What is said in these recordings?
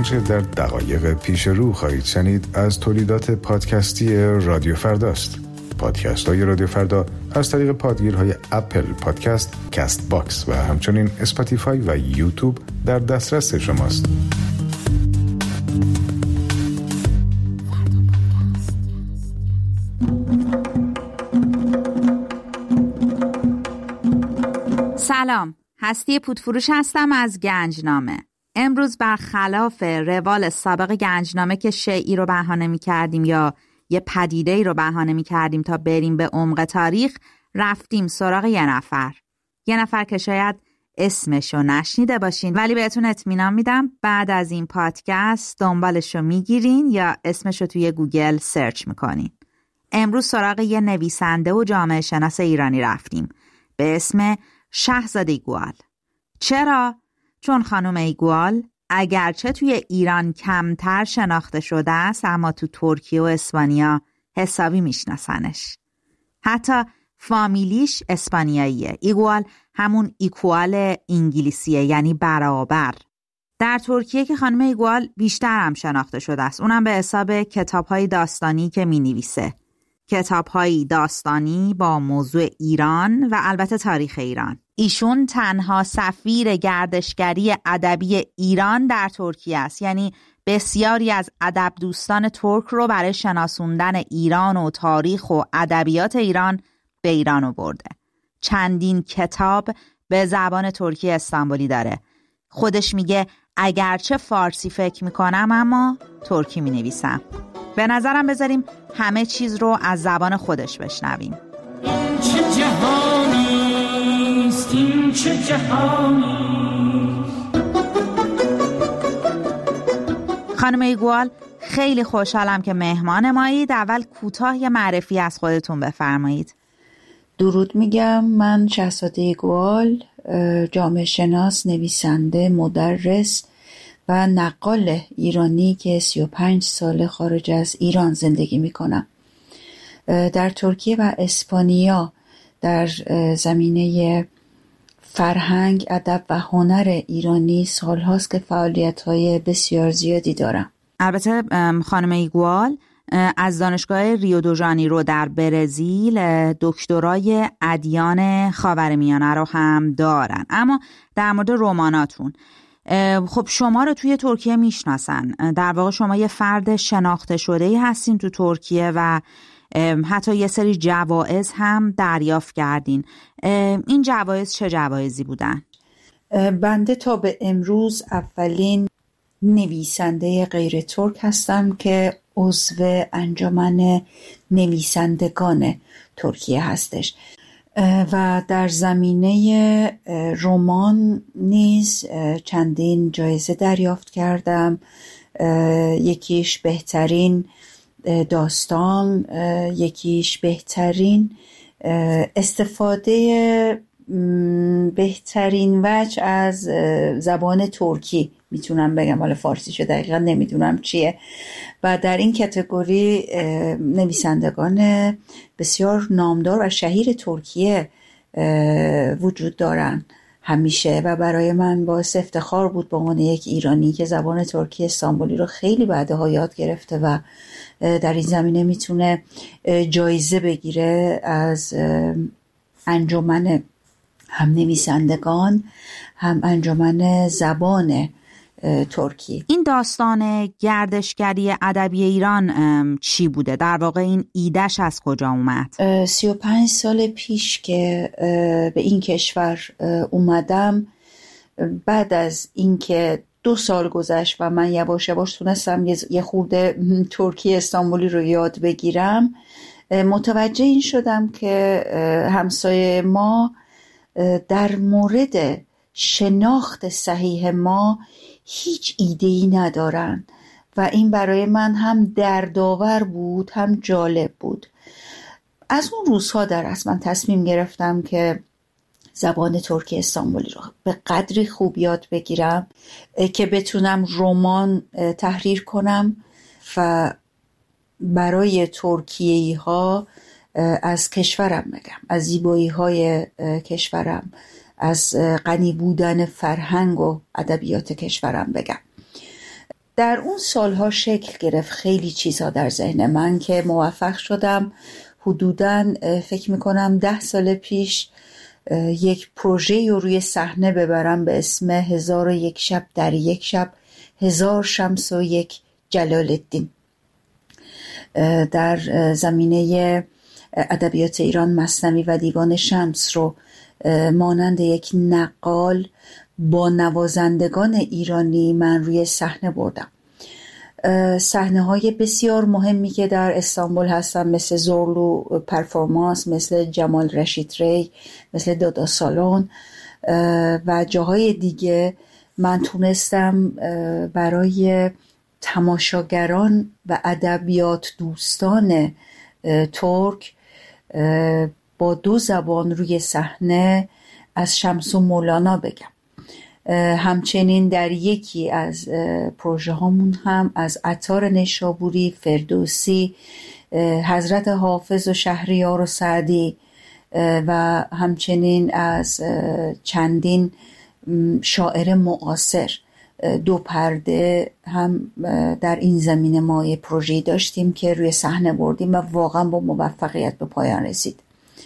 آنچه در دقایق پیش رو خواهید شنید از تولیدات پادکستی رادیو فرداست. پادکست های رادیو فردا از طریق پادگیرهای اپل پادکست، کست باکس و همچنین اسپاتیفای و یوتیوب در دسترس شماست. سلام، هستی پودفروش هستم از گنجنامه. امروز برخلاف روال سابق گنجنامه که شیئی رو بهانه می کردیم یا یه پدیده‌ای رو بهانه می کردیم تا بریم به عمق تاریخ، رفتیم سراغ یه نفر که شاید اسمشو نشنیده باشین، ولی بهتون اطمینان میدم بعد از این پادکست دنبالشو میگیرین یا اسمشو توی گوگل سرچ میکنین. امروز سراغ یه نویسنده و جامعه شناس ایرانی رفتیم به اسم شهزاده ایگوال. چرا؟ چون خانم ایگوال اگرچه توی ایران کمتر شناخته شده است، اما تو ترکیه و اسپانیا حسابی میشناسنش. حتی فامیلیش اسپانیاییه. ایگوال همون ایکوال انگلیسیه، یعنی برابر. در ترکیه که خانم ایگوال بیشتر هم شناخته شده است، اونم به حساب کتاب‌های داستانی که می‌نویسه. کتاب‌های داستانی با موضوع ایران و البته تاریخ ایران. ایشون تنها سفیر گردشگری ادبی ایران در ترکیه است، یعنی بسیاری از ادب دوستان ترک رو برای شناسوندن ایران و تاریخ و ادبیات ایران به ایران آورده. چندین کتاب به زبان ترکی استانبولی داره. خودش میگه اگرچه فارسی فکر میکنم اما ترکی مینویسم. به نظرم بذاریم همه چیز رو از زبان خودش بشنویم. این چه جهانیست، این چه جهانیست. خانم ایگوال، خیلی خوشحالم که مهمان مایید. اول کوتاه یه معرفی از خودتون بفرمایید. درود میگم. من شهزاده ایگوال، جامعه شناس، نویسنده، مدرس و نقال ایرانی که 35 سال خارج از ایران زندگی میکنم. در ترکیه و اسپانیا در زمینه فرهنگ، ادب و هنر ایرانی سالهاست که فعالیت‌های بسیار زیادی دارم. البته خانم ایگوال از دانشگاه ریو دو ژانیرو در برزیل دکترای ادیان خاورمیانه رو هم دارن. اما در مورد رماناتون، خب شما رو توی ترکیه میشناسن. در واقع شما یه فرد شناخته شده‌ای هستین تو ترکیه و حتی یه سری جوایز هم دریافت کردین. این جوایز چه جوایزی بودن؟ بنده تا به امروز اولین نویسنده غیر ترک هستم که عضو انجمن نویسندگان ترکیه هستش و در زمینه رمان نیز چندین جایزه دریافت کردم. یکیش بهترین داستان، یکیش بهترین استفاده بهترین وجه از زبان ترکی میتونم بگم، حالا فارسیشو دقیقا نمیدونم چیه. و در این کتگوری نویسندگان بسیار نامدار و شهیر ترکیه وجود دارن همیشه و برای من باعث افتخار بود به عنوان یک ایرانی که زبان ترکی استانبولی رو خیلی بعدها یاد گرفته و در این زمینه میتونه جایزه بگیره از انجمن هم نویسندگان هم انجمن زبان ترکی. این داستان گردشگری ادبی ایران چی بوده؟ در واقع این ایدهش از کجا اومد؟ 35 سال پیش که به این کشور اومدم، بعد از اینکه 2 سال گذشت و من یواش یواش تونستم یه خورده ترکی استانبولی رو یاد بگیرم، متوجه این شدم که همسایه ما در مورد شناخت صحیح ما هیچ ایده‌ای ندارن و این برای من هم دردآور بود هم جالب بود. از اون روزها در اصل من تصمیم گرفتم که زبان ترکی استانبولی رو به قدری خوب یاد بگیرم که بتونم رمان تحریر کنم و برای ترکیه‌ای ها از کشورم بگم، از زیبایی های کشورم، از غنی بودن فرهنگ و ادبیات کشورم بگم. در اون سالها شکل گرفت خیلی چیزها در ذهن من که موفق شدم حدوداً فکر میکنم 10 سال پیش یک پروژه رو روی صحنه ببرم به اسم 1001 شب در یک شب 1000 شمس و یک جلال الدین. در زمینه ادبیات ایران مثنوی و دیوان شمس رو مانند یک نقال با نوازندگان ایرانی من روی صحنه بردم. صحنه‌های بسیار مهمی که در استانبول هستن مثل زورلو پرفورمانس، مثل جمال رشید ری، مثل دادا سالن و جاهای دیگه من تونستم برای تماشاگران و ادبیات دوستان ترک با 2 زبان روی صحنه از شمس و مولانا بگم. همچنین در یکی از پروژه هامون هم از عطار نیشابوری، فردوسی، حضرت حافظ و شهریار و سعدی و همچنین از چندین شاعر معاصر 2 پرده هم در این زمینه ما یه پروژه‌ای داشتیم که روی صحنه بردیم و واقعا با موفقیت به پایان رسید.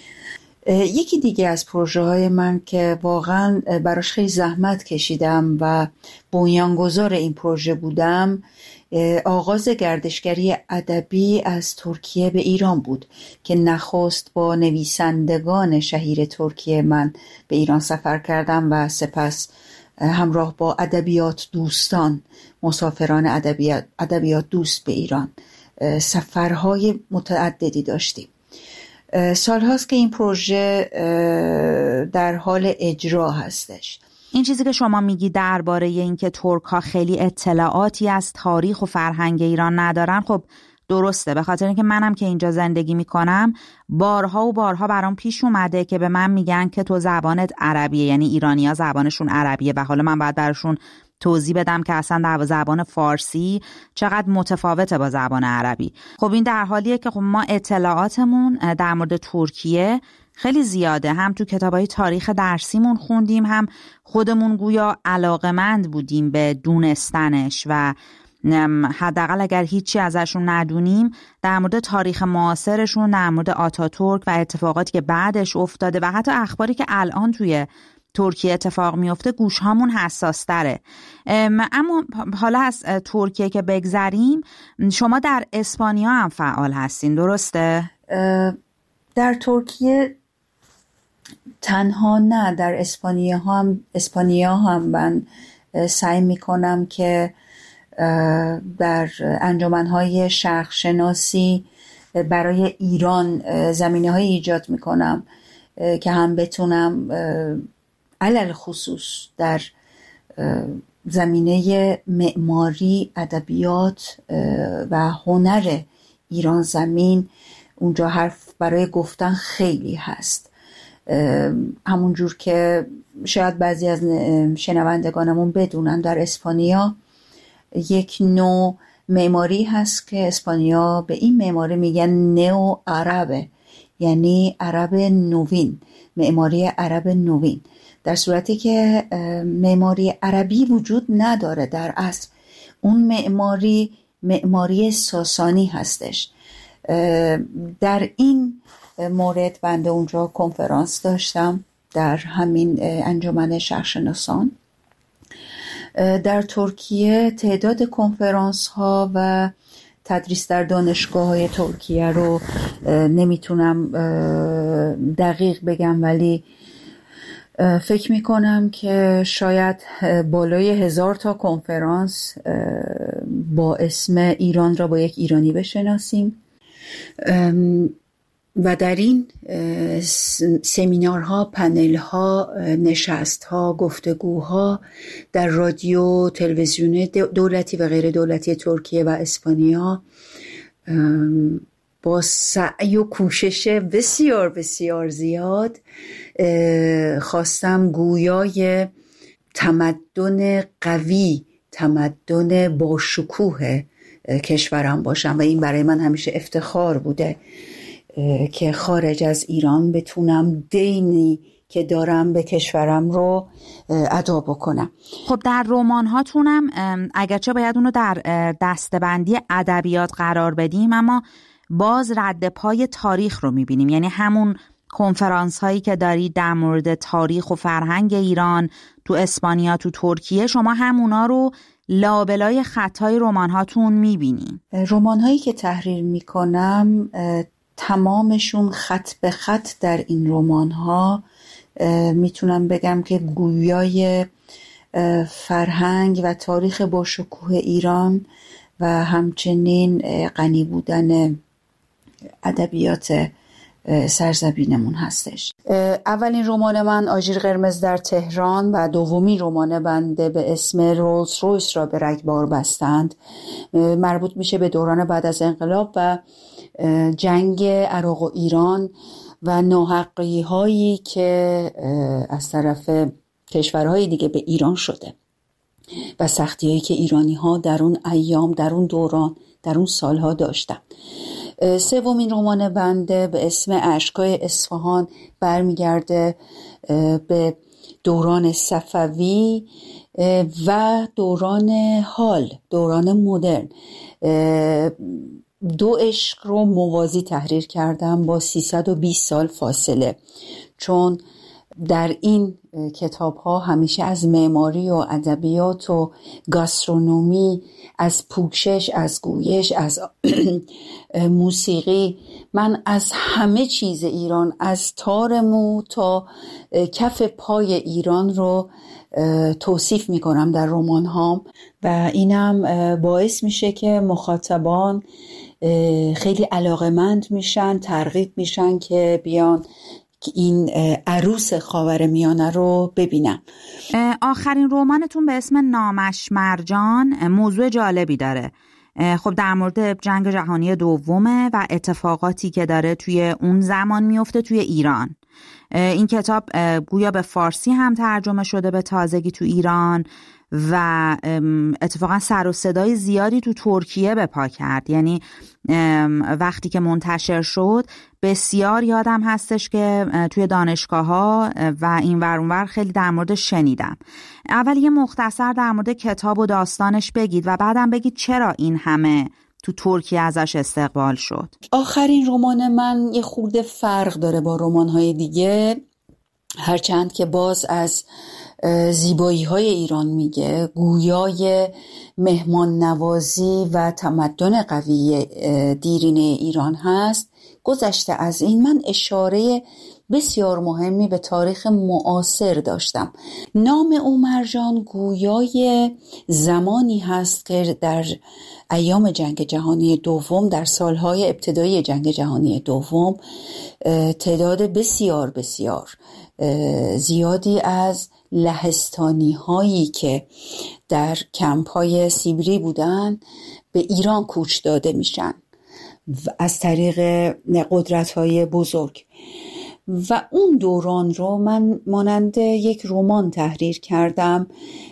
یکی دیگه از پروژه های من که واقعا براش خیلی زحمت کشیدم و بنیانگذار این پروژه بودم آغاز گردشگری ادبی از ترکیه به ایران بود که نخست با نویسندگان شهیر ترکیه من به ایران سفر کردم و سپس همراه با ادبیات دوستان، مسافران ادبیات دوست به ایران سفرهای متعددی داشتیم. سال هاست که این پروژه در حال اجرا هستش. این چیزی که شما میگی درباره این که ترک ها خیلی اطلاعاتی از تاریخ و فرهنگ ایران ندارن، خب درسته، به خاطر اینکه منم که اینجا زندگی میکنم بارها و بارها برام پیش اومده که به من میگن که تو زبانت عربیه، یعنی ایرانی‌ها زبانشون عربیه و حالا من باید براشون توضیح بدم که اصلا زبان فارسی چقدر متفاوته با زبان عربی. خب این در حالیه که خب ما اطلاعاتمون در مورد ترکیه خیلی زیاده، هم تو کتابای تاریخ درسیمون خوندیم، هم خودمون گویا علاقمند بودیم به دونستنش و حداقل اگر هیچی ازشون ندونیم در مورد تاریخ معاصرشون، در مورد آتاتورک و اتفاقاتی که بعدش افتاده و حتی اخباری که الان توی ترکیه اتفاق میفته گوش هامون حساس تره. اما حالا از ترکیه که بگذریم، شما در اسپانیا هم فعال هستین، درسته؟ در ترکیه تنها نه، در اسپانیا هم من سعی میکنم که در انجمنهای شرق شناسی برای ایران زمینه‌های ایجاد میکنم که هم بتونم علل خصوص در زمینه معماری، ادبیات و هنر ایران زمین، اونجا حرف برای گفتن خیلی هست. همونجور که شاید بعضی از شنوندگانمون بدونن، در اسپانیا یک نوع معماری هست که اسپانیا به این معماری میگن نئو عربه، یعنی عرب نوین، معماری عرب نوین، در صورتی که معماری عربی وجود نداره. در اصل اون معماری ساسانی هستش. در این مورد بنده اونجا کنفرانس داشتم در همین انجمن شرق‌شناسان. در ترکیه تعداد کنفرانس ها و تدریس در دانشگاه های ترکیه رو نمیتونم دقیق بگم، ولی فکر میکنم که شاید بالای 1000 تا کنفرانس با اسم ایران را با یک ایرانی بشناسیم و در این سمینارها، پنلها، نشستها، گفتگوها در رادیو، تلویزیون دولتی و غیر دولتی ترکیه و اسپانیا با سعی و کوشش بسیار بسیار زیاد خواستم گویای تمدن قوی، تمدن با شکوه کشورم باشم و این برای من همیشه افتخار بوده که خارج از ایران بتونم دینی که دارم به کشورم رو ادا بکنم. خب در رمان هاتونم اگرچه باید اونو در دسته‌بندی ادبیات قرار بدیم، اما باز رد پای تاریخ رو میبینیم. یعنی همون کنفرانس هایی که دارید در مورد تاریخ و فرهنگ ایران تو اسپانیا، تو ترکیه، شما همونا رو لابلای خطای رمان هاتون میبینین. رمان هایی که تحریر میکنم تمامشون خط به خط در این رمان ها میتونم بگم که گویای فرهنگ و تاریخ با شکوه ایران و همچنین غنی بودن ادبیات سرزمینمون هستش. اولین رمان من آژیر قرمز در تهران و دومین رمان بنده به اسم رولز رویس را به رگبار بستند مربوط میشه به دوران بعد از انقلاب و جنگ عراق و ایران و ناحقی هایی که از طرف کشورهای دیگه به ایران شده و سختی هایی که ایرانی ها در اون ایام، در اون دوران، در اون سالها داشتن. سومین رمان بنده به اسم اشک‌های اصفهان برمیگرده به دوران صفوی و دوران حال، دوران مدرن. دو عشق رو موازی تحریر کردم با 320 سال فاصله، چون در این کتاب ها همیشه از معماری و ادبیات و گاسترونومی، از پوشش، از گویش، از موسیقی، من از همه چیز ایران، از تار مو تا کف پای ایران رو توصیف می کنم در رمان هام و اینم باعث میشه که مخاطبان خیلی علاقمند میشن، ترغیب میشن که بیان که این عروس خاورمیانه رو ببینم. آخرین رمانتون به اسم نامش مرجان موضوع جالبی داره. خب در مورد جنگ جهانی دومه و اتفاقاتی که داره توی اون زمان میفته توی ایران. این کتاب گویا به فارسی هم ترجمه شده به تازگی تو ایران و اتفاقا سر و صدای زیادی تو ترکیه به پا کرد. یعنی وقتی که منتشر شد بسیار یادم هستش که توی دانشگاه ها و این ور اون ور خیلی در مورد شنیدم. اول یه مختصر در مورد کتاب و داستانش بگید و بعدم بگید چرا این همه تو ترکیه ازش استقبال شد. آخرین رمان من یه خورده فرق داره با رمان‌های دیگه، هرچند که باز از زیبایی های ایران میگه، گویای مهمان نوازی و تمدن قوی دیرینه ایران هست. گذشته از این من اشاره بسیار مهمی به تاریخ معاصر داشتم. نام او مرجان گویای زمانی هست که در ایام جنگ جهانی دوم، در سالهای ابتدایی جنگ جهانی دوم، تعداد بسیار بسیار زیادی از لهستانی هایی که در کمپ های سیبری بودن به ایران کوچ داده میشن از طریق قدرت های بزرگ و اون دوران رو من مانند یک رمان تحریر کردم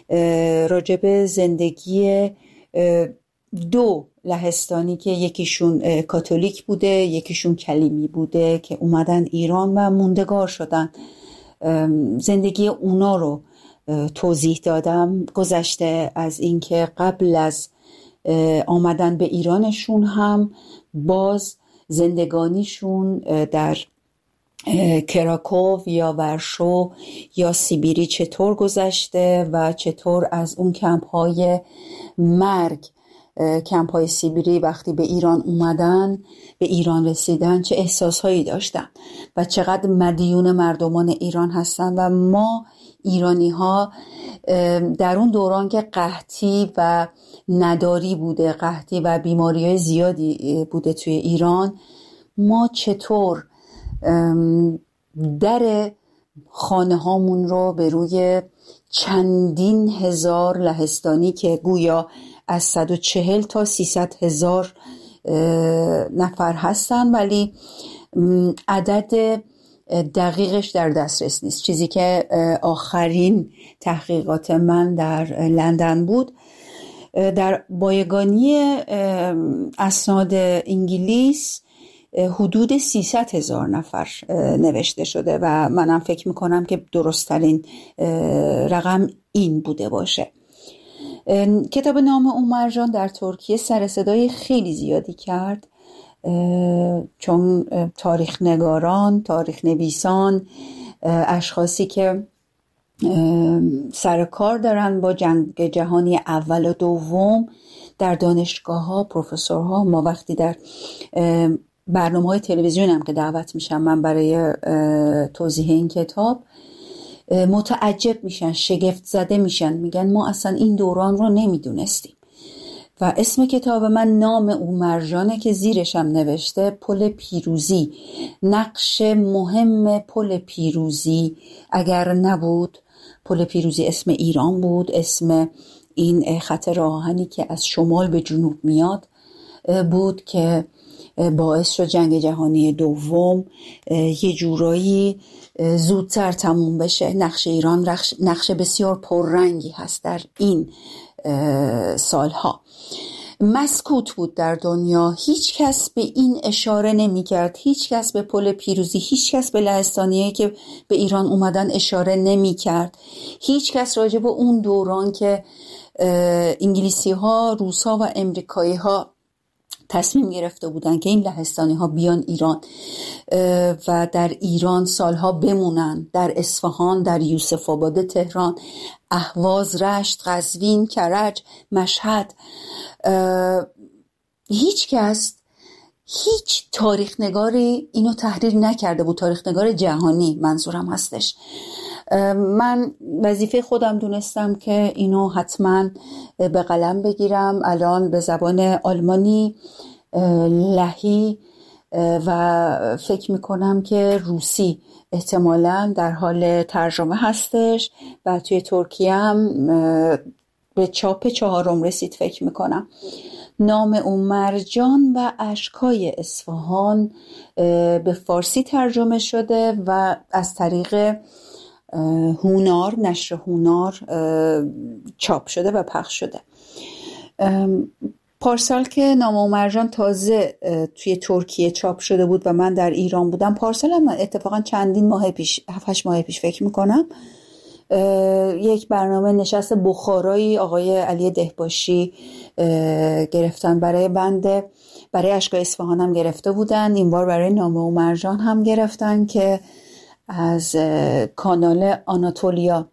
راجب زندگی دو لهستانی که یکیشون کاتولیک بوده، یکیشون کلیمی بوده که اومدن ایران و موندگار شدن. زندگی اونا رو توضیح دادم، گذشته از اینکه قبل از آمدن به ایرانشون هم باز زندگانیشون در کراکوو یا ورشو یا سیبیری چطور گذشته و چطور از اون کمپ‌های مرگ، کمپ‌های سیبیری وقتی به ایران اومدن، به ایران رسیدن، چه احساسهایی داشتن و چقدر مدیون مردمان ایران هستن. و ما ایرانی‌ها در اون دوران که قحطی و نداری بوده، قحطی و بیماری‌های زیادی بوده توی ایران، ما چطور در خانه هامون رو به روی چندین هزار لهستانی که گویا از 140 تا 300 هزار نفر هستن، ولی عدد دقیقش در دسترس نیست. چیزی که آخرین تحقیقات من در لندن بود، در بایگانی اسناد انگلیس حدود 300,000 نفر نوشته شده و منم فکر میکنم که درست‌ترین رقم این بوده باشه. کتاب نام او مرجان در ترکیه سر صدای خیلی زیادی کرد، چون تاریخ نگاران، تاریخ نویسان، اشخاصی که سر کار دارن با جنگ جهانی اول و دوم در دانشگاه ها، پروفسورها، ما وقتی در برنامه‌های تلویزیون هم که دعوت میشم من برای توضیح این کتاب، متعجب میشن، شگفت زده میشن، میگن ما اصلا این دوران رو نمیدونستیم. و اسم کتاب من نام او مرجانه که زیرش هم نوشته پل پیروزی، نقش مهم پل پیروزی اگر نبود، پل پیروزی اسم ایران بود، اسم این خط راه آهنی که از شمال به جنوب میاد بود که باعث شد جنگ جهانی دوم یه جورایی زودتر تموم بشه. نقش ایران نقش بسیار پررنگی هست در این سالها. مسکوت بود در دنیا، هیچ کس به این اشاره نمی کرد، هیچ کس به پل پیروزی، هیچ کس به لهستانیایی که به ایران اومدن اشاره نمی کرد، هیچ کس راجع به اون دوران که انگلیسی ها، روس ها و امریکایی ها تصمیم گرفته بودن که این لهستانی ها بیان ایران و در ایران سالها بمونن، در اصفهان، در یوسف آباد تهران، اهواز، رشت، قزوین، کرج، مشهد، هیچ کس، هیچ تاریخ نگاری اینو تحریر نکرده بود. تاریخ نگار جهانی منظورم هستش. من وظیفه خودم دونستم که اینو حتما به قلم بگیرم. الان به زبان آلمانی، لهی و فکر میکنم که روسی احتمالاً در حال ترجمه هستش و توی ترکیه هم به چاپ 4 رسید فکر میکنم. نام او مرجان و اشکای اصفهان به فارسی ترجمه شده و از طریق هونار، نشر هونار چاپ شده و پخش شده. پارسال که نام او مرجان تازه توی ترکیه چاپ شده بود و من در ایران بودم، پارسال هم اتفاقا چندین ماه پیش، 7-8 ماه پیش فکر میکنم، یک برنامه نشست بخارایی آقای علی دهباشی گرفتن برای بنده، برای اشکای اصفهان هم گرفته بودن، این بار برای نام او مرجان هم گرفتن که از کانال آناتولیا،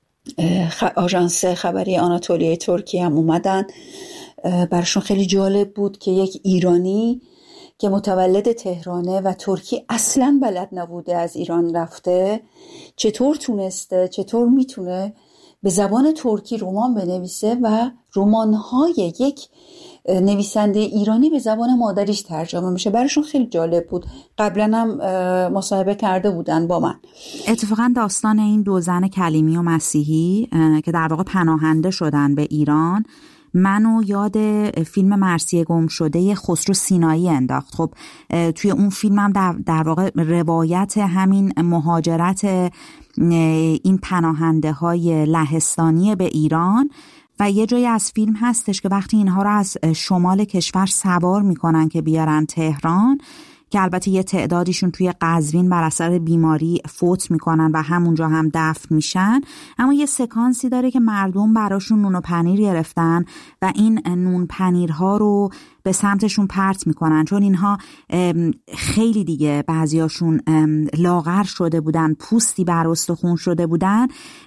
آژانس خبری آناتولیای ترکیه هم اومدن. براشون خیلی جالب بود که یک ایرانی که متولد تهرانه و ترکی اصلاً بلد نبوده از ایران رفته، چطور تونسته، چطور میتونه به زبان ترکی رمان بنویسه و رمان‌های یک نویسنده ایرانی به زبان مادریش ترجمه میشه. براشون خیلی جالب بود. قبلا هم مصاحبه کرده بودن با من. اتفاقا داستان این 2 زن کلیمی و مسیحی که در واقع پناهنده شدن به ایران منو یاد فیلم مرثیه گم شده خسرو سینایی انداخت. خب توی اون فیلم هم در واقع روایت همین مهاجرت این پناهنده های لهستانی به ایران و یه جایی از فیلم هستش که وقتی اینها رو از شمال کشور سوار میکنن که بیارن تهران، که البته یه تعدادیشون توی قزوین بر اثر بیماری فوت میکنن و همونجا هم دفن میشن، اما یه سکانسی داره که مردم براشون نون و پنیر گرفتن و این نون پنیرها رو به سمتشون پرت میکنن، چون اینها خیلی دیگه بعضیاشون لاغر شده بودن، پوستی بر استخون شده بودن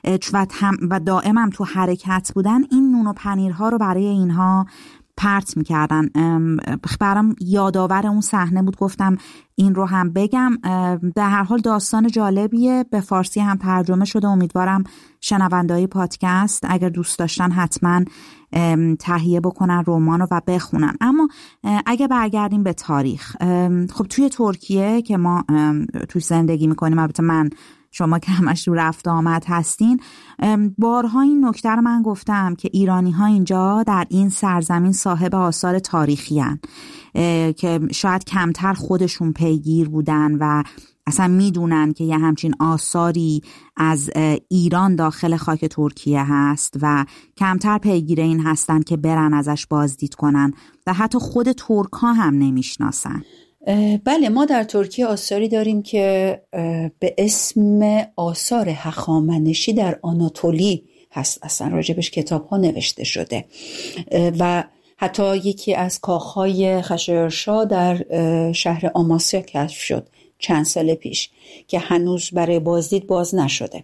و دائم هم تو حرکت بودن. این نون و پنیرها رو برای اینها پرت میکردن. برام یادآور اون صحنه بود، گفتم این رو هم بگم. به هر حال داستان جالبیه، به فارسی هم ترجمه شده. امیدوارم شنونده‌های پادکست اگر دوست داشتن حتما تهیه بکنن رمانو و بخونن. اما اگه برگردیم به تاریخ، خب توی ترکیه که ما توی زندگی میکنیم، البته من، شما که همش رو رفت آمد هستین، بارها این نکته رو من گفتم که ایرانی ها اینجا در این سرزمین صاحب آثار تاریخی هن که شاید کمتر خودشون پیگیر بودن و اصلا میدونن که یه همچین آثاری از ایران داخل خاک ترکیه هست و کمتر پیگیر این هستن که برن ازش بازدید کنن و حتی خود ترک ها هم نمیشناسن. بله، ما در ترکیه آثاری داریم که به اسم آثار هخامنشی در آناتولی هست، اصلا راجبش کتاب ها نوشته شده و حتی یکی از کاخهای خشایارشا در شهر آماسیا کشف شد چند سال پیش که هنوز برای بازدید باز نشده.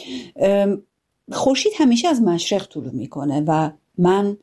خورشید همیشه از مشرق طلوع میکنه و من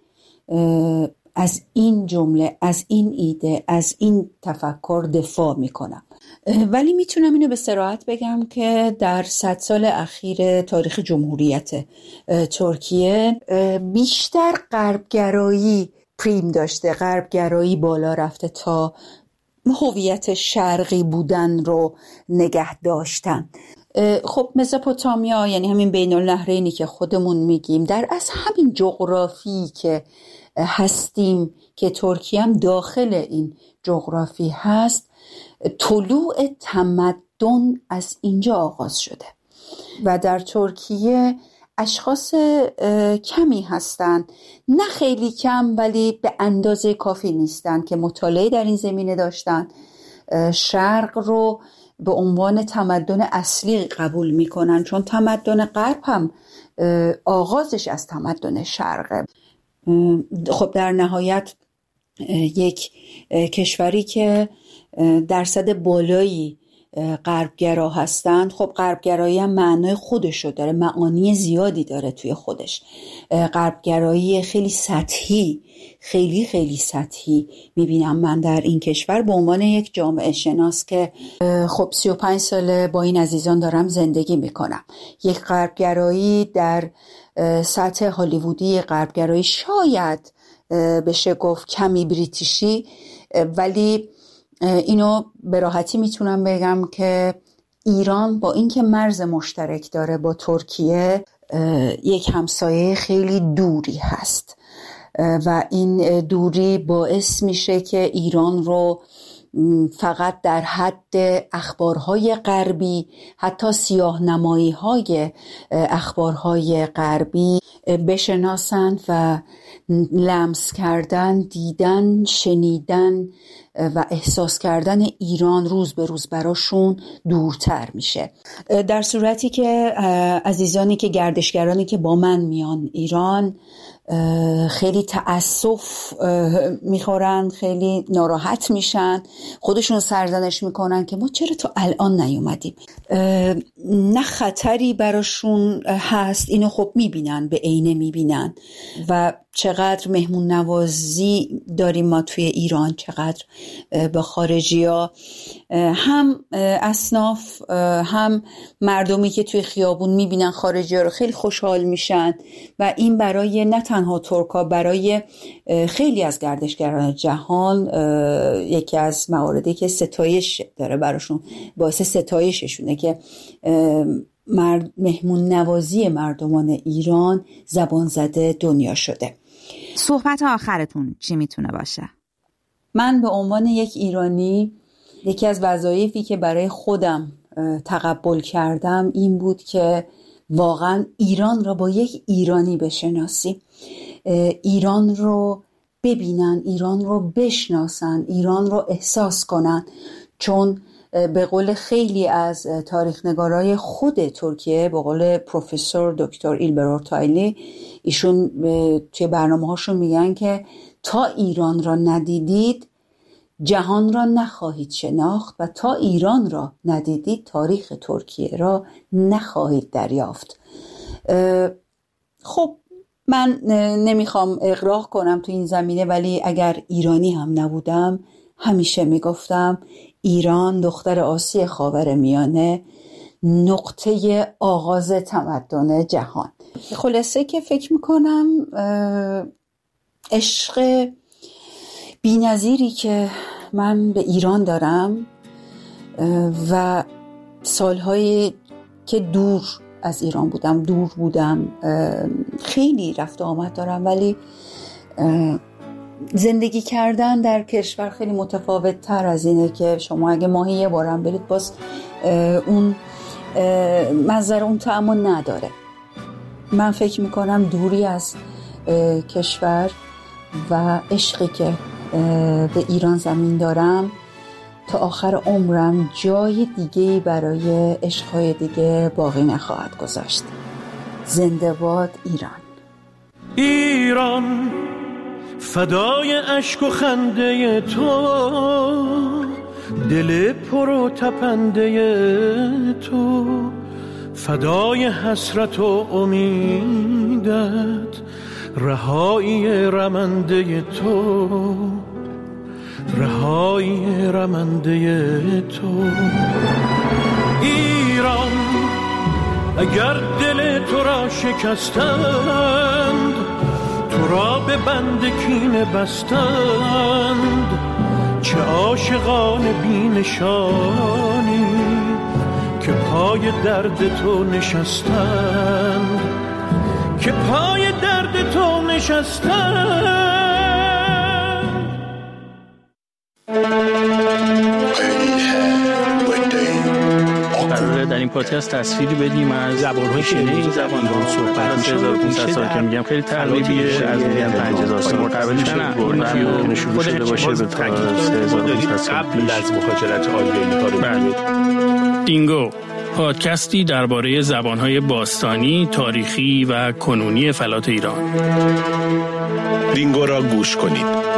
از این جمله، از این ایده، از این تفکر دفاع میکنم، ولی میتونم اینو به صراحت بگم که در 100 سال اخیر تاریخ جمهوریت ترکیه بیشتر غربگرایی پریم داشته، غربگرایی بالا رفته تا هویت شرقی بودن رو نگه داشتن. خب مزوپوتامیا، یعنی همین بین النهرینی که خودمون میگیم، در از همین جغرافی که هستیم که ترکیه هم داخل این جغرافی هست، طلوع تمدن از اینجا آغاز شده و در ترکیه اشخاص کمی هستند، نه خیلی کم ولی به اندازه کافی نیستند که مطالعه در این زمینه داشتن، شرق رو به عنوان تمدن اصلی قبول میکنن، چون تمدن غرب هم آغازش از تمدن شرقه. خب در نهایت یک کشوری که درصد بالایی غربگرا هستند، خب غربگرایی هم معنای خودشو داره، معانی زیادی داره توی خودش. غربگرایی خیلی سطحی، خیلی خیلی سطحی میبینم من در این کشور به عنوان یک جامعه شناس که خب 35 ساله با این عزیزان دارم زندگی میکنم. یک غربگرایی در سطح هالیوودی، غربگرایی شاید بشه گفت کمی بریتیشی، ولی اینو به راحتی میتونم بگم که ایران با اینکه مرز مشترک داره با ترکیه، یک همسایه خیلی دوری هست و این دوری باعث میشه که ایران رو فقط در حد اخبارهای غربی، حتی سیاه‌نمایی‌های اخبارهای غربی بشناسند و لمس کردن، دیدن، شنیدن و احساس کردن ایران روز به روز براشون دورتر میشه. در صورتی که عزیزانی که گردشگرانی که با من میان ایران خیلی تأسف میخورن، خیلی ناراحت میشن، خودشون سرزنش میکنن که ما چرا تا الان نیومدیم. نه خطری براشون هست، اینو خب میبینن، به عینه میبینن و چقدر مهمون نوازی داریم ما توی ایران، چقدر با خارجی ها، هم اصناف هم مردمی که توی خیابون میبینن خارجی ها رو خیلی خوشحال میشن و این برای نه تنها ترکا، برای خیلی از گردشگران جهان یکی از مواردی که ستایش داره براشون، باعث ستایششونه که مهمون نوازی مردمان ایران زبان زده دنیا شده. صحبت آخرتون چی میتونه باشه؟ من به عنوان یک ایرانی، یکی از وظایفی که برای خودم تقبل کردم این بود که واقعا ایران را با یک ایرانی بشناسی، ایران رو ببینن، ایران رو بشناسن، ایران رو احساس کنن، چون به قول خیلی از تاریخ نگارای خود ترکیه، به قول پروفسور دکتر ایلبر اورتایلی، ایشون توی برنامه هاشون میگن که تا ایران را ندیدید جهان را نخواهید شناخت و تا ایران را ندیدید تاریخ ترکیه را نخواهید دریافت. خب من نمیخوام اغراق کنم تو این زمینه، ولی اگر ایرانی هم نبودم همیشه میگفتم ایران دختر آسی خاورمیانه، نقطه آغاز تمدن جهان. خلاصه که فکر میکنم عشق بی‌نظیری که من به ایران دارم و سالهایی که دور از ایران بودم، دور بودم، خیلی رفت و آمد دارم، ولی زندگی کردن در کشور خیلی متفاوت تر از اینه که شما اگه ماهی یه بارم برید باز اون منظر، اون طعمو نداره. من فکر میکنم دوری از کشور و عشقی که به ایران زمین دارم تا آخر عمرم جای دیگه برای عشقهای دیگه باقی نخواهد گذاشت. زنده باد ایران. ایران فدای اشک و خنده تو، دل پر و تپنده تو، فدای حسرت و امیدت، رهایی رمنده تو، رهایی رمنده تو. ایران اگر دل تو را شکستند، تو را به بند کینه بستند، چه عاشقان بی نشانی که پای درد تو نشستند، که پای درد تو نشستند. قراره در این پادکست تصویری بدیم از زبان‌های شنیده زبان رو صحبت میشه. 1500 سال که میگم خیلی تقریبیه، از میگم 5000 سال قبل میشه که شروع شده باشه به 3500 سال قبل از مهاجرت آریایی‌ها رو. دینگو، پادکستی درباره زبان‌های باستانی، تاریخی و کنونی فلات ایران. دینگو را گوش کنید.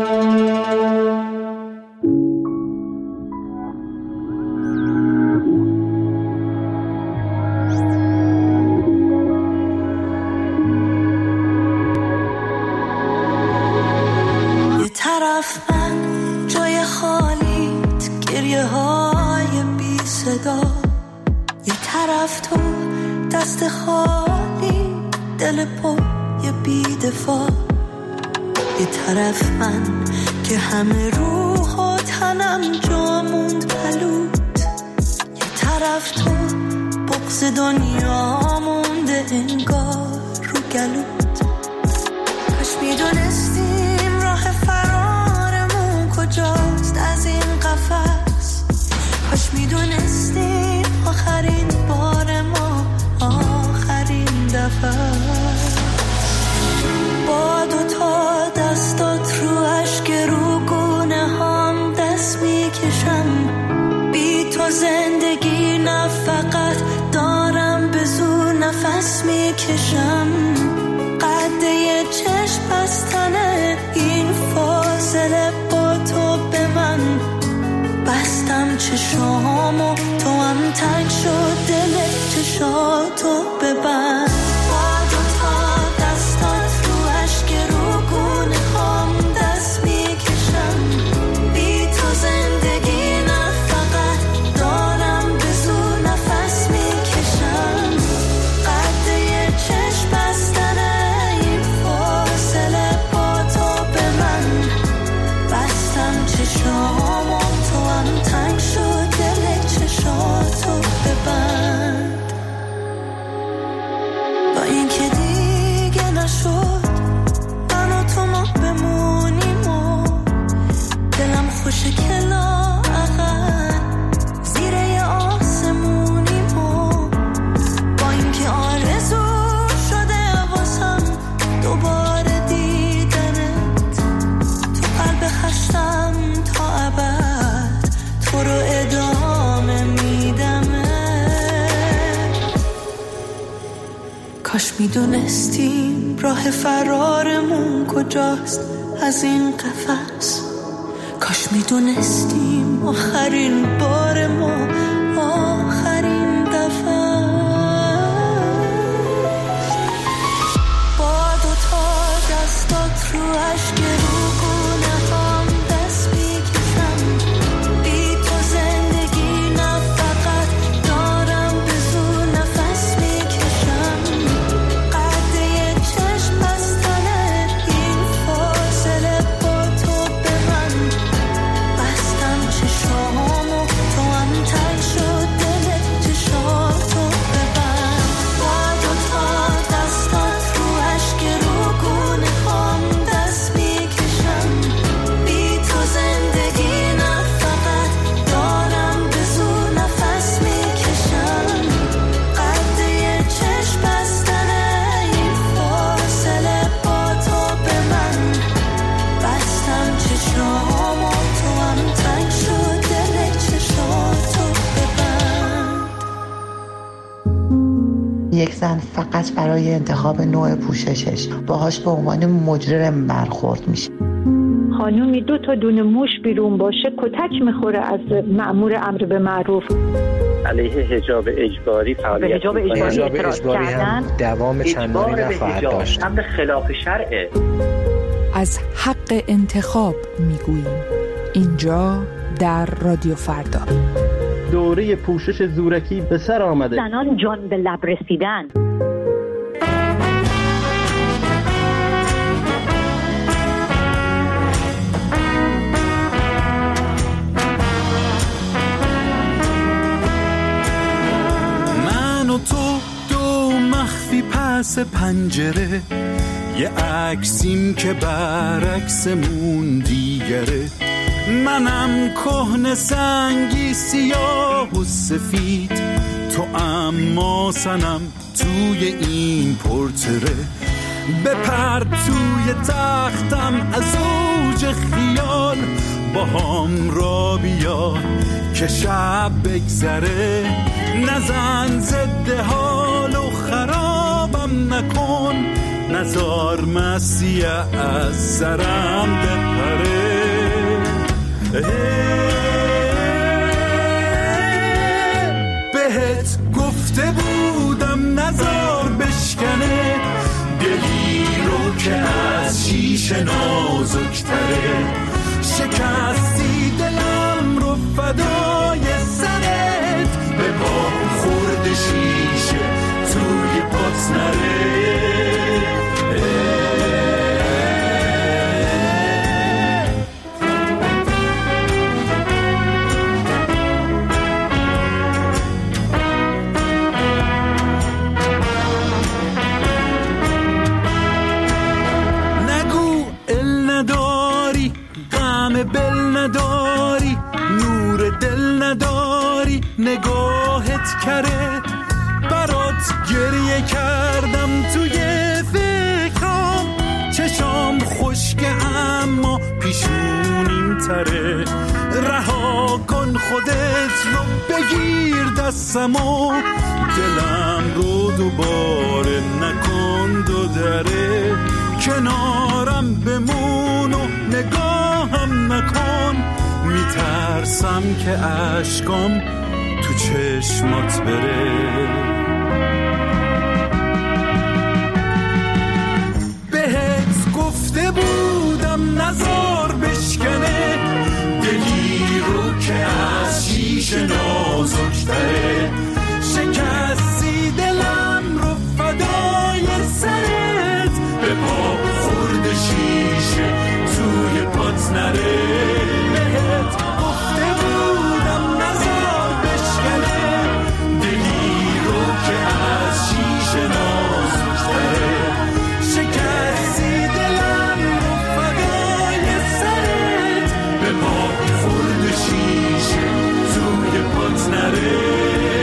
یه طرف تو دست خالی، دل پای بی دفاع، یه طرف من که همه روح و تنم جا موند پلوت، یه طرف تو بغض دنیا مونده انگار رو گلوت. کاش میدونستیم راه فرارمون کجاست از این قفس، کاش میدونستیم آخرین بار ما آخرین دفعه. با دوتا دستات رو اشک رو گونه هم دست میکشم، بی تو زندگی نه فقط دارم به زور نفس میکشم. قده چشم بستنه این فاصله با تو به من، بستم چشامو تو هم تنگ شد دل چشاتو ببند. با دوتا دستات رو اشک رو گونه هم دست میکشم، بی تو زندگی نه فقط دارم به زور نفس میکشم. قده چشم بستنه این فاصله با تو به من، بستم چشامو تو هم تنگ شد دل چشاتو ببند. با این که دیگه نشد من و تو ما بمونیم و دلم خوشه که لااقل زیر یه آسمونیم و با این که آرزو شده واسم دوباره دیدنت، تو قلب خشتم تا ابد تو رو ادامه میدمه. کاش میدونستیم راه فرارمون کجاست از این قفس، کاش میدونستیم آخرین بار ما آخرین دفعه. با دوتا دستات رو اشک رو گونه هم دست میکشم، بی تو زندگی نه فقط دارم به زور نفس میکشم. قده چشم بستنه این فاصله با تو به من، بستم چشامو یک زن فقط برای انتخاب نوع پوششش باهاش به عنوان مجرم برخورد میشه. خانومی 2 تا دونه موش بیرون باشه کتک میخوره از مأمور امر به معروف. علیه حجاب اجباری فعالیت حجاب اجباری هم دوام چندانی نخواهد داشت. امر خلاف شرعه. از حق انتخاب میگوییم اینجا در رادیو فردا. دوره پوشش زورکی به سر آمده. زنان جان به لب رسیدن. من و تو دو مخفی پس پنجره، یه عکسیم که برعکسمون دیگره. منم کهنه سنگی سیاه و سفید، تو اما سنم توی این پورتره. بپر توی تختم از اوج خیال، با هم را بیا که شب بگذره. نزن ضد حال و خرابم نکن، نزار مسیح از سرم بپره. بهت گفته بودم نزار بشکنه، دلی رو که از شیشه نازکتره. شکستی دلم رو فدای سرت، به با خورد شیشه توی پات نره. بل نداری، نور دل نداری، نگاهت کره. برات گریه کردم توی فکرام، چشام خشکه اما پیشونیم تره. رها کن خودت رو بگیر دستمو، دلم رو دوباره نکن دو دره. کنارم بمون و نگاهم نکن، میترسم که اشکام تو چشمات بره. بهت گفته بودم نزار بشکنه، دلی رو که از شیشه نازکتره. شکستی دلم رو فدای سرت، به پا خورد شیشه توی پات نره. بهت گفته بودم نزار بشکنه، دلی رو که از شیشه نازکتره. شکستی دلم رو فدای سرت، به پا خورد شیشه توی پات نره.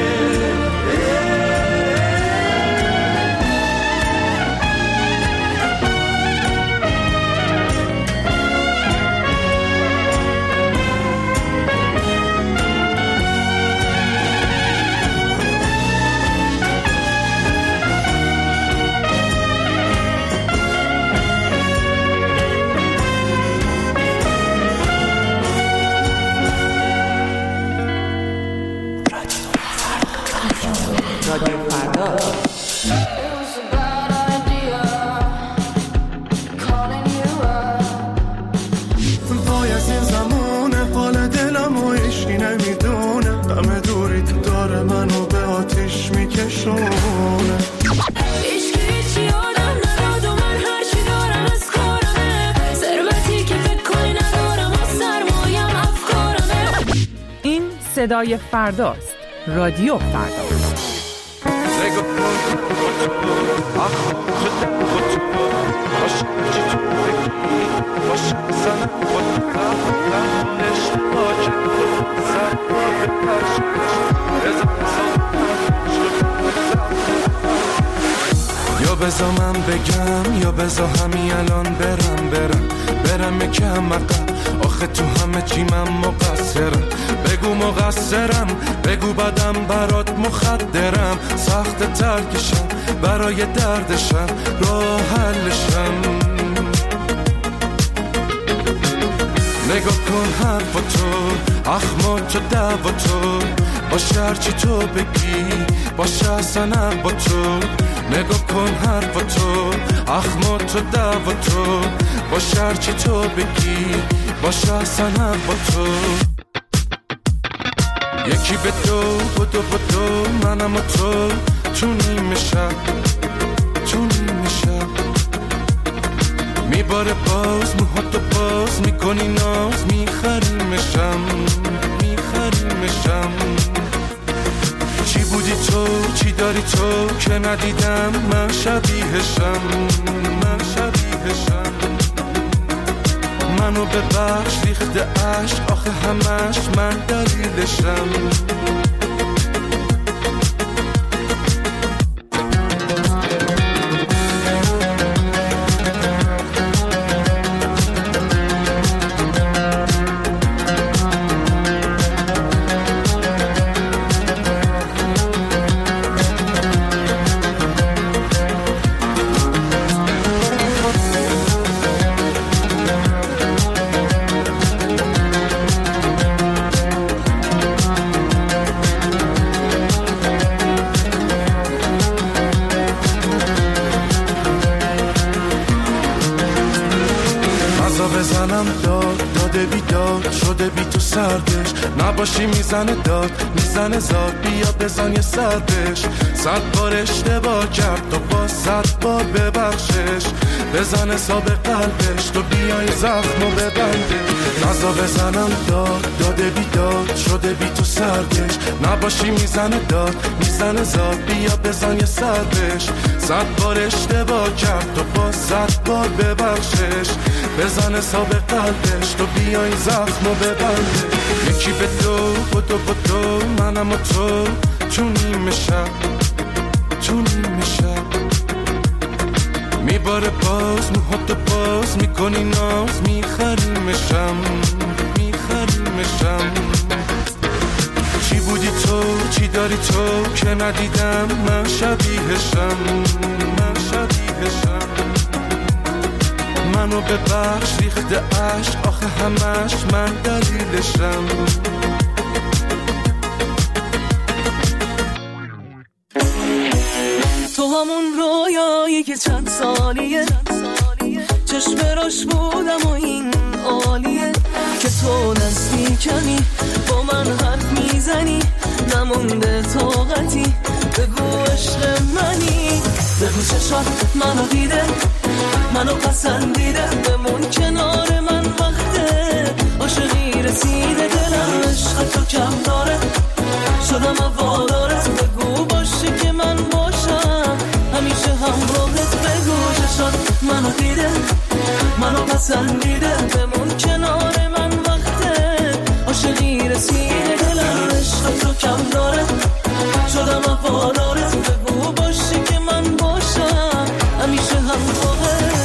صدای فرداست. رادیو فردا. یا بذار من بگم یا بذار همین الان برم یکم عقب، آخه تو همه چی من مقصرم. بگو بگو مقصرم، بگو بدم برات مخدرم، سخت ترکشم برای دردشم، راه حلشم. نگاه کن حرفاتو، اخماتو دواتو، باشه هرچی تو بگی، باشه اصلا با تو. نگاه کن حرفاتو، اخماتو دواتو، باشه هرچی تو بگی، باشه اصلا با تو. یکی به دو بدو بدو، منم و تو نیمه شب، تو نیمه شب. میباره باز موهاتو باز میکنی ناز، میخریمشم، میخریمشم. چی بودی تو، چی داری تو که ندیدم من شبیهشم، من شبیهشم. منو ببخش ریخته عشق، آخه همش من دلیلشم. بزنم داده بیداد شده بی تو سردش، نباشی میزنه داد میزنه زاد، بیا بزن یه سردش. 100 بار اشتباه کرد و با 100 بار ببخشش، بزن حساب قلبش تو بیای زخمو ببنده. نزا بزنم داده بیداد شده بی تو سردش، نباشی میزنه داد میزنه زاد، بیا بزن یه سردش. 100 بار اشتباه کرد و با 100 بار ببخشش، بزن حساب قلبش تو بیای زخمو ببنده. یکی به دو بدو بدو، منم و تو نیمه شب، تو نیمه شب. میباره باز موهاتو باز میکنی ناز، میخریمشم، میخریمشم. چی بودی تو، چی داری تو که ندیدم من شبیهشم، من شبیهشم. منو ببخش ریخته عشق، آخه همش من دلیلشم. تو همون رویایی که چند سالیه چشم راش بودم و این عالیه، که تو نزدیکمی با من حرف میزنی، نمونده طاقتی بگو عشق منی. بگو چشات منو دیده، منو پسندیده، بمون کنار من وقته عاشقی رسیده. دلم عشق تو کم داره، شدم وادارت، بگو باشه که من باشم همیشه همراهت. بگو چشات منو دیده، منو پسندیده، بمون کنار من وقته عاشقی رسیده. دلم عشق تو کم داره، شدم وادارت، بگو باشه که من باشم همیشه همراهت.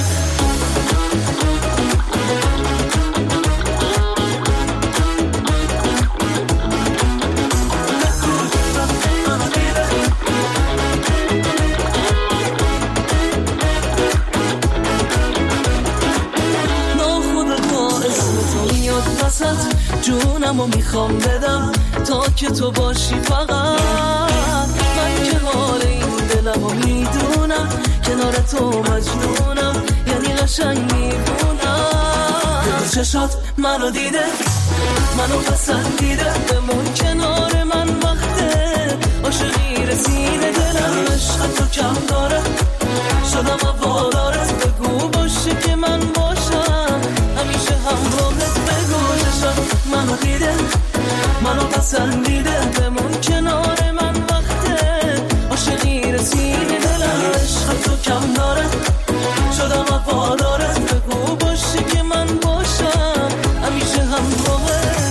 جونمو میخوام بدم تا که تو باشی فقط. من که حال این دلمو میدونم، کنار تو مجنونم، یعنی قشنگ میبونم. چشات منو دیده، منو پسندیده، بمون کنار من وقته عاشقی رسیده. دلم عشق تو کم داره، شدم وادارت، بگو باشه که من باشم همیشه همراهت. بگو چشات منو دیده، منو پسندیده، بمون کنار من وقته عاشقی رسیده. دلم عشق تو کم داره، شدم وفادارت، بگو باشه که من باشم همیشه همراهت.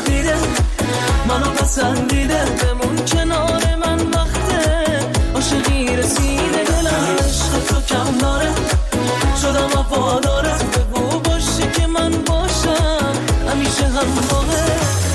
فهمیده منو پسندیده بمون کنار من وقته عاشقی رسیده دلم عشق تو کم داره شدم وفاداره بگو باشی که من باشم همیشه همراهه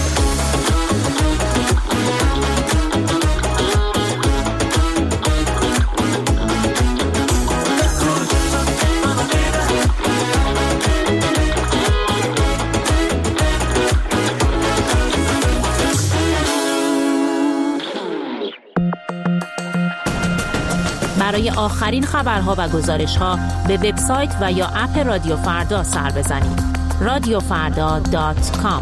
برای آخرین خبرها و گزارش‌ها به وبسایت و یا اپ رادیو فردا سر بزنید. radiofarda.com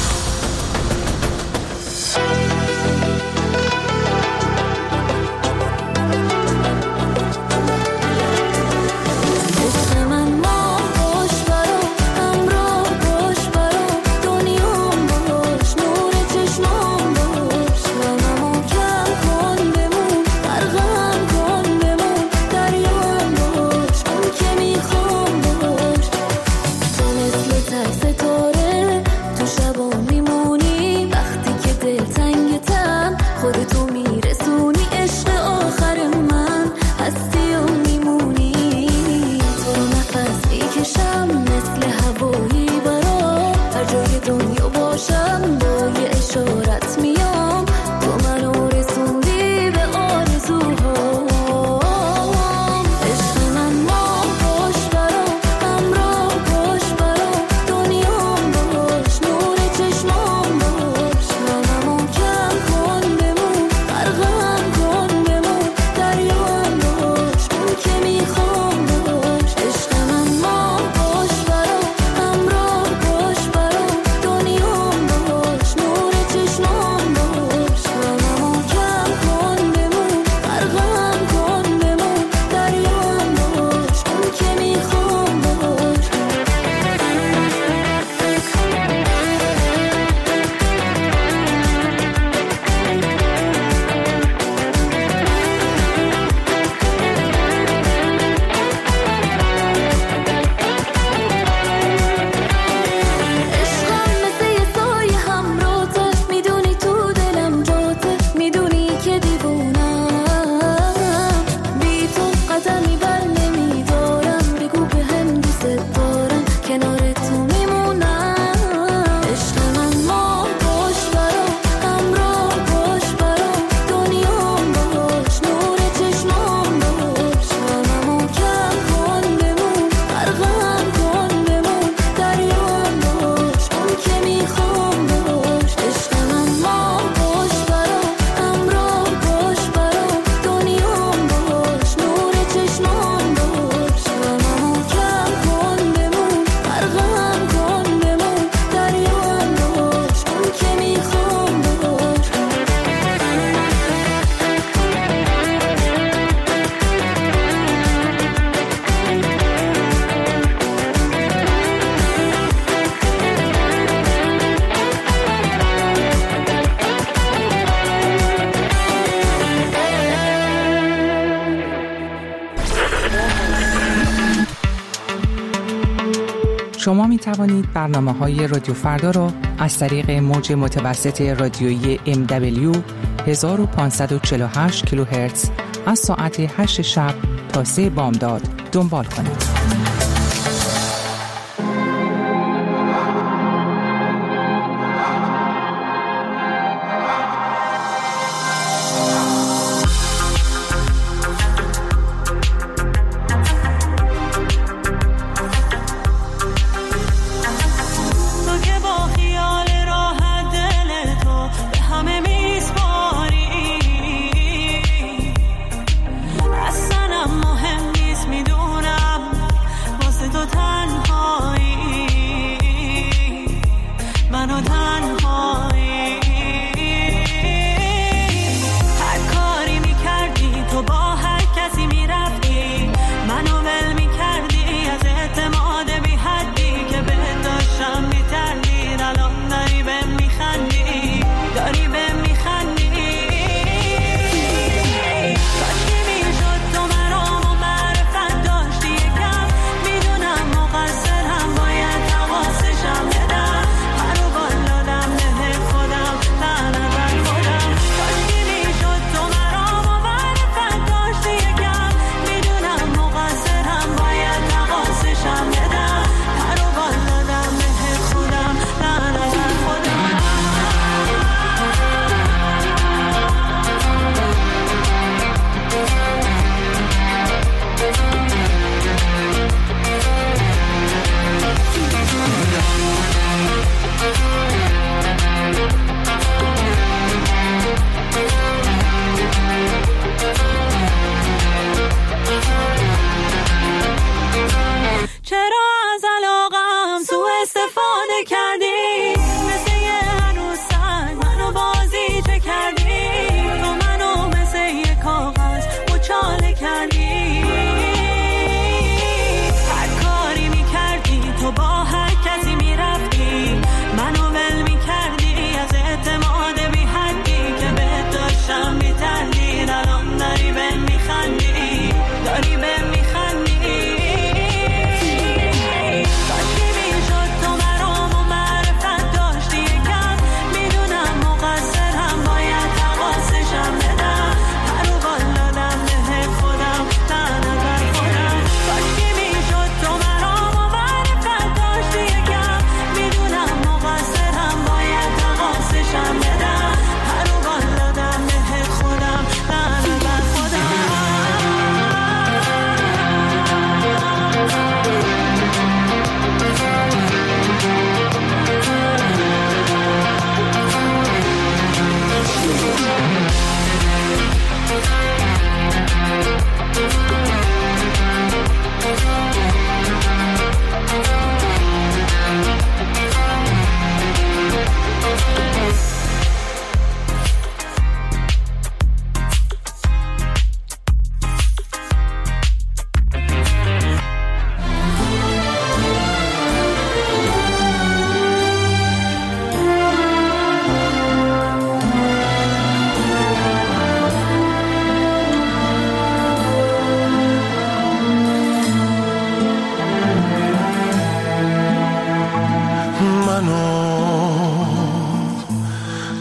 شما می توانید برنامه‌های رادیو فردا را از طریق موج متوسط رادیویی MW 1548 کیلوهرتز از ساعت 8 شب تا 3 بامداد دنبال کنید.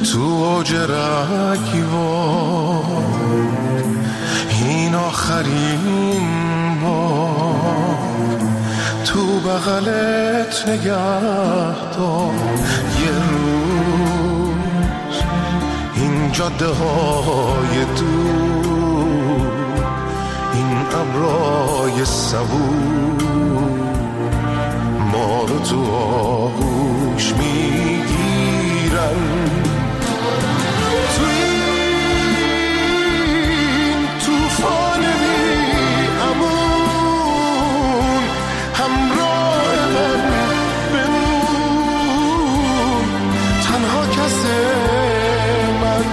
تو اوج رگبار این آخرین بار تو بغلت نگه دار یه روز این جاده های دور این ابرای صبور ما رو تو آغوش میگیرن تو این توفان بی امون همراه من بمون تنها کس من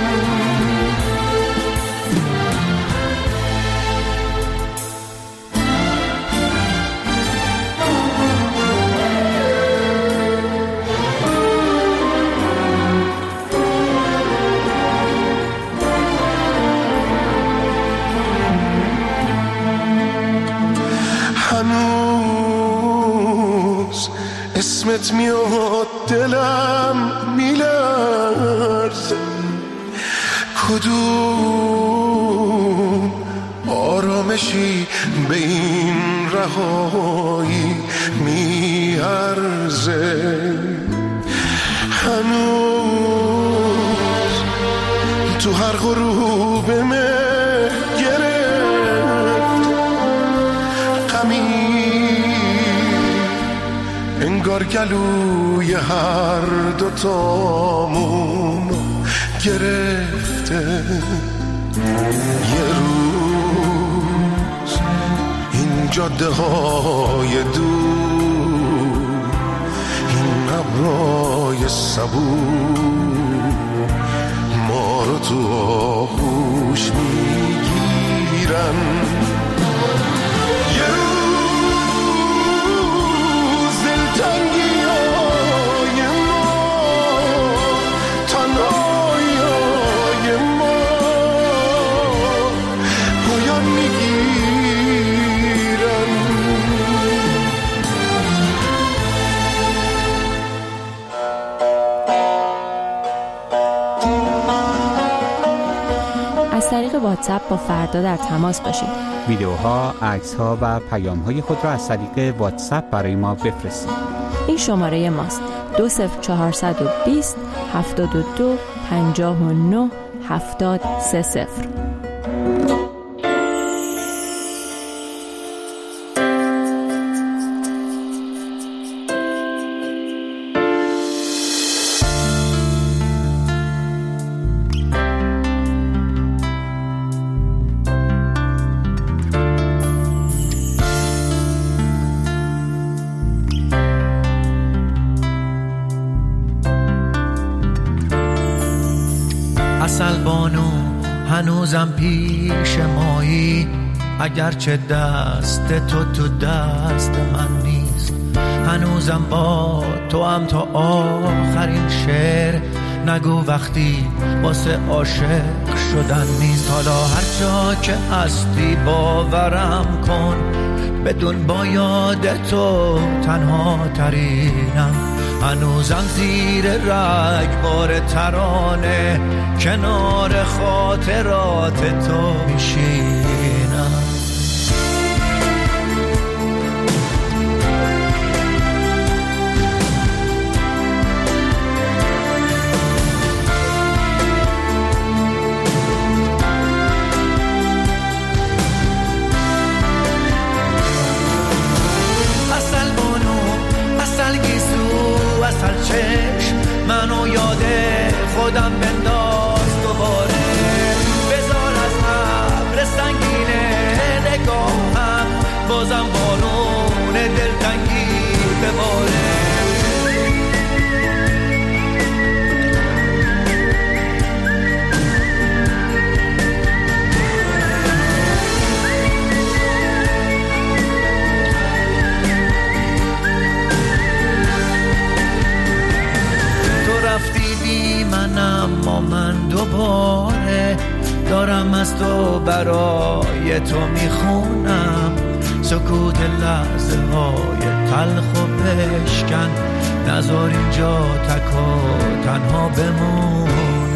هنوز اسمت میاد دلم میلرزه کدوم آرامشی به این رهایی میارزه هنوز تو هر غروب مه گرفت غمی انگار گلوی هر دوتامون گرفته یه روز این جاده های دور این ابرای صبور ما رو تو آغوش میگیرن یه روز دلتنگی های ما تنهایی های ما پایان میگیرن از طریق واتساپ با فردا در تماس باشید. ویدیوها، عکس‌ها و پیام‌های خود را از طریق واتساپ برای ما بفرستید. این شماره ماست 20420 72 59 730. اصل بانو هنوزم پیش مایی اگرچه دست تو دست من نیست هنوزم با تو هم تا آخرین شعر نگو وقتی واسه عاشق شدن نیست حالا هر جا که هستی باورم کن بدون با یاد تو تنها ترینم هنوزم زیر رگبار ترانه کنار خاطرات تو میشینم اصل چشم منو یاد خودم بنداز دوباره بذار از ابر سنگینه نگاهم بازم بارون دلتنگی بباره اما من دوباره دارم از تو برای تو میخونم سکوت لحظه های تلخ و بشکن نذار اینجا تک و تنها بمون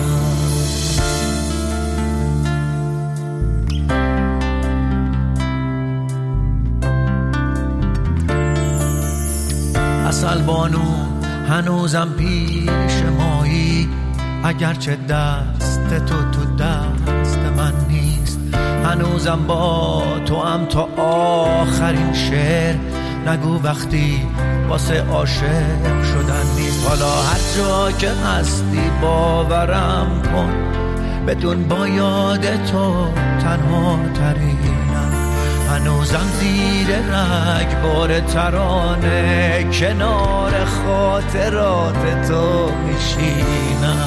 بانو هنوزم پیش مایی، اگرچه دست تو دست من نیست، هنوزم با تو هم تا آخرین شعر. نگو وقتی واسه عاشق شدن نیست. حالا هر جا که هستی باورم کن، بدون با یاد تو تنها ترینم. هنوزم زیر رگبار ترانه کنار خاطرات تو میشینم.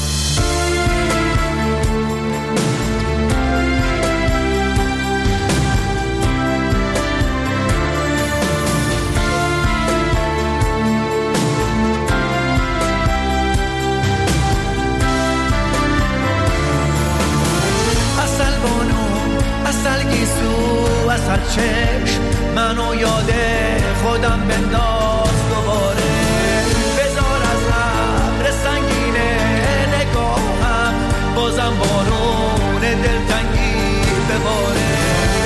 اصل چشم منو یاد خودم بنداز دوباره، بذار از ابر سنگین نگاهم بازم بارون دلتنگی بباره.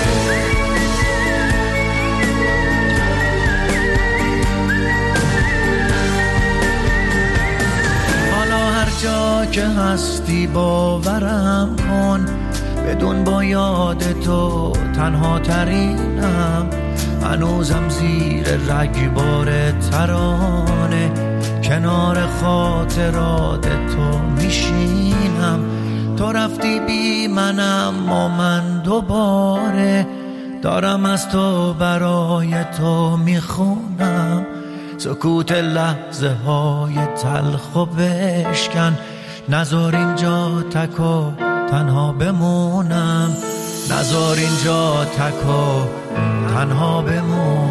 حالا هر جا که هستی باورم کن، بدون با یاد تو تنها ترینم. هنوزم زیر رگبار ترانه کنار خاطرات تو میشینم. تو رفتی بی منم و من دوباره دارم از تو برای تو میخونم. سکوت لحظه های تلخ و بشکن، نذار اینجا تک و تنها بمونم، نذار اینجا تک و تنها بمونم.